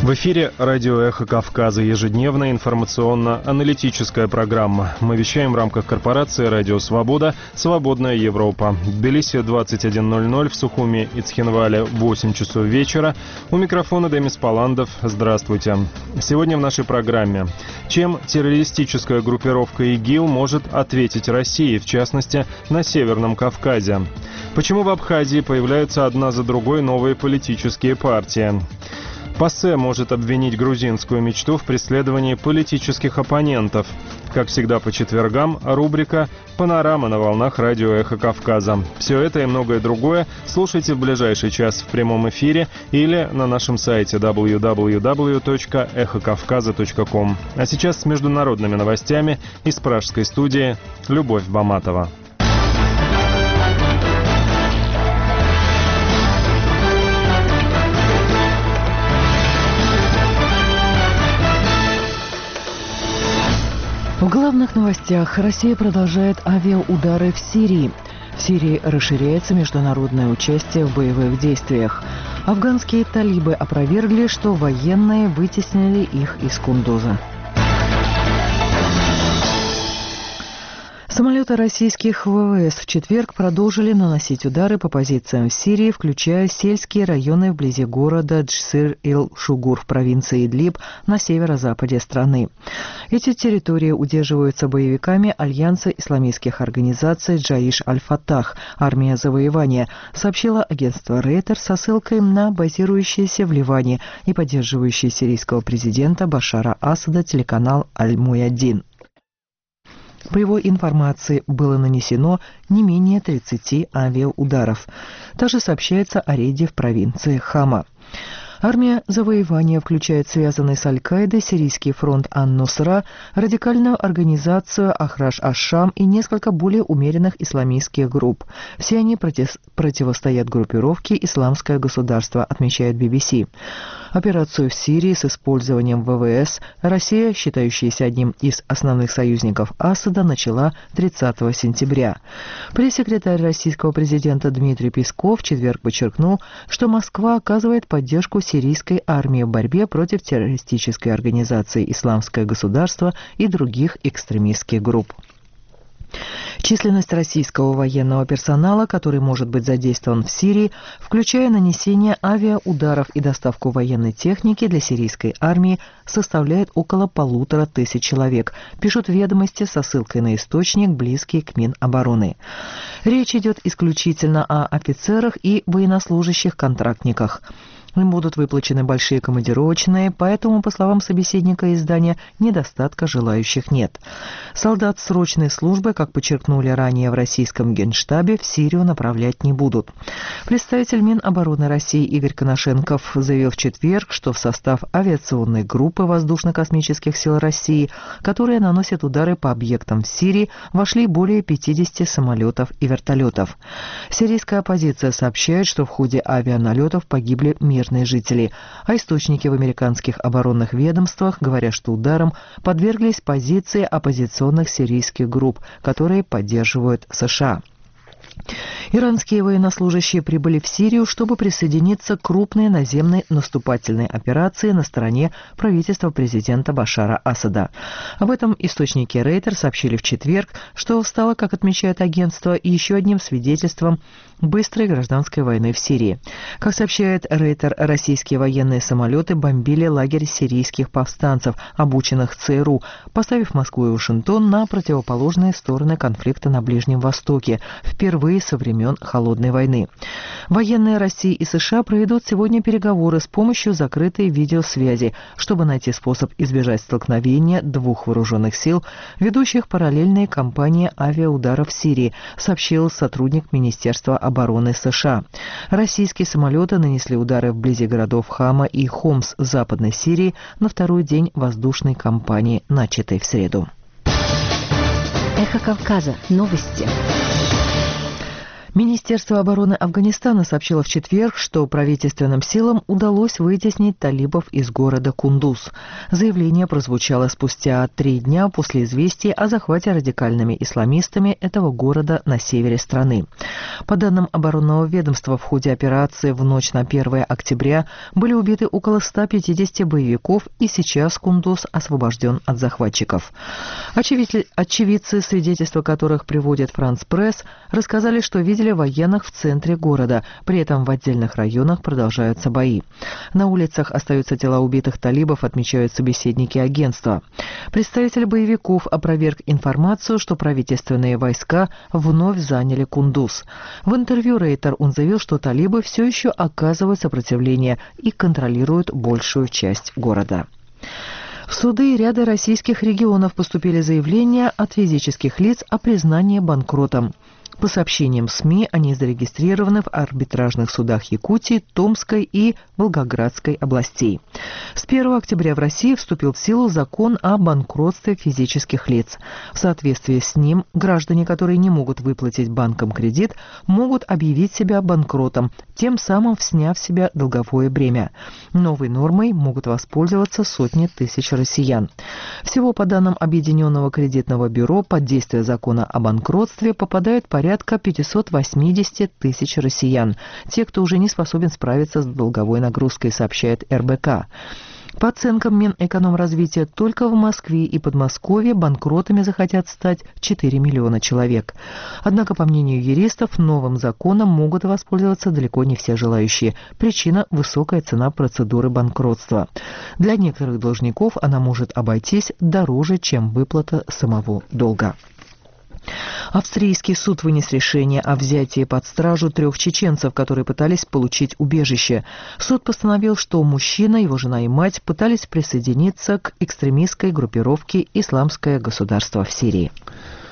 В эфире радио «Эхо Кавказа», ежедневная информационно-аналитическая программа. Мы вещаем в рамках корпорации «Радио Свобода», «Свободная Европа». В Тбилиси 21:00, в Сухуми и Цхинвале 8 часов вечера. У микрофона Демис Паландов. Здравствуйте. Сегодня в нашей программе. Чем террористическая группировка ИГИЛ может ответить России, в частности, на Северном Кавказе? Почему в Абхазии появляются одна за другой новые политические партии? ПАСЕ может обвинить грузинскую мечту в преследовании политических оппонентов. Как всегда по четвергам, рубрика «Панорама» на волнах радио «Эхо Кавказа». Все это и многое другое слушайте в ближайший час в прямом эфире или на нашем сайте www.эхокавказа.ком. А сейчас с международными новостями из пражской студии Любовь Баматова. В главных новостях. Россия продолжает авиаудары в Сирии. В Сирии расширяется международное участие в боевых действиях. Афганские талибы опровергли, что военные вытеснили их из Кундуза. Самолеты российских ВВС в четверг продолжили наносить удары по позициям в Сирии, включая сельские районы вблизи города Джсир-ил-Шугур в провинции Идлиб на северо-западе страны. Эти территории удерживаются боевиками Альянса исламистских организаций Джаиш аль-Фатах, армия завоевания, сообщило агентство Рейтер со ссылкой на базирующийся в Ливане и поддерживающий сирийского президента Башара Асада телеканал Аль-Муяддин. По его информации, было нанесено не менее 30 авиаударов. Также сообщается о рейде в провинции Хама. Армия завоевания включает связанный с Аль-Каидой Сирийский фронт Ан-Нусра, радикальную организацию Ахраш-аш-Шам и несколько более умеренных исламистских групп. Все они противостоят группировке «Исламское государство», отмечает BBC. Операцию в Сирии с использованием ВВС Россия, считающаяся одним из основных союзников Асада, начала 30 сентября. Пресс-секретарь российского президента Дмитрий Песков в четверг подчеркнул, что Москва оказывает поддержку сирийской армии в борьбе против террористической организации «Исламское государство» и других экстремистских групп. Численность российского военного персонала, который может быть задействован в Сирии, включая нанесение авиаударов и доставку военной техники для сирийской армии, составляет около 1500 человек, пишут «Ведомости» со ссылкой на источник, близкий к Минобороны. Речь идет исключительно о офицерах и военнослужащих-контрактниках. Им будут выплачены большие командировочные, поэтому, по словам собеседника издания, недостатка желающих нет. Солдат срочной службы, как подчеркнули ранее в российском Генштабе, в Сирию направлять не будут. Представитель Минобороны России Игорь Коношенков заявил в четверг, что в состав авиационной группы воздушно-космических сил России, которые наносят удары по объектам в Сирии, вошли более 50 самолетов и вертолетов. Сирийская оппозиция сообщает, что в ходе авианалетов погибли мирные жители, а источники в американских оборонных ведомствах говорят, что ударам подверглись позиции оппозиционных сирийских групп, которые поддерживают США. Иранские военнослужащие прибыли в Сирию, чтобы присоединиться к крупной наземной наступательной операции на стороне правительства президента Башара Асада. Об этом источники Рейтер сообщили в четверг, что стало, как отмечает агентство, еще одним свидетельством быстрой гражданской войны в Сирии. Как сообщает Рейтер, российские военные самолеты бомбили лагерь сирийских повстанцев, обученных ЦРУ, поставив Москву и Вашингтон на противоположные стороны конфликта на Ближнем Востоке, впервые со времен Холодной войны. Военные России и США проведут сегодня переговоры с помощью закрытой видеосвязи, чтобы найти способ избежать столкновения двух вооруженных сил, ведущих параллельные кампании авиаударов в Сирии, сообщил сотрудник Министерства обороны США. Российские самолеты нанесли удары вблизи городов Хама и Хомс в Западной Сирии на второй день воздушной кампании, начатой в среду. Эхо Кавказа. Новости. Министерство обороны Афганистана сообщило в четверг, что правительственным силам удалось вытеснить талибов из города Кундуз. Заявление прозвучало спустя 3 дня после известий о захвате радикальными исламистами этого города на севере страны. По данным оборонного ведомства, в ходе операции в ночь на 1 октября были убиты около 150 боевиков, и сейчас Кундуз освобожден от захватчиков. Очевидцы, свидетельства которых приводит France Press, рассказали, что видели военных в центре города. При этом в отдельных районах продолжаются бои. На улицах остаются тела убитых талибов, отмечают собеседники агентства. Представитель боевиков опроверг информацию, что правительственные войска вновь заняли Кундуз. В интервью Рейтер он заявил, что талибы все еще оказывают сопротивление и контролируют большую часть города. В суды ряда российских регионов поступили заявления от физических лиц о признании банкротом. По сообщениям СМИ, они зарегистрированы в арбитражных судах Якутии, Томской и Волгоградской областей. С 1 октября в России вступил в силу закон о банкротстве физических лиц. В соответствии с ним граждане, которые не могут выплатить банкам кредит, могут объявить себя банкротом, тем самым сняв с себя долговое бремя. Новой нормой могут воспользоваться сотни тысяч россиян. Всего, по данным Объединенного кредитного бюро, под действие закона о банкротстве попадают порядка 580 тысяч россиян, те, кто уже не способен справиться с долговой нагрузкой, сообщает РБК. По оценкам Минэкономразвития, только в Москве и Подмосковье банкротами захотят стать 4 миллиона человек. Однако, по мнению юристов, новым законом могут воспользоваться далеко не все желающие. Причина – высокая цена процедуры банкротства. Для некоторых должников она может обойтись дороже, чем выплата самого долга. Австрийский суд вынес решение о взятии под стражу 3 чеченцев, которые пытались получить убежище. Суд постановил, что мужчина, его жена и мать пытались присоединиться к экстремистской группировке «Исламское государство» в Сирии.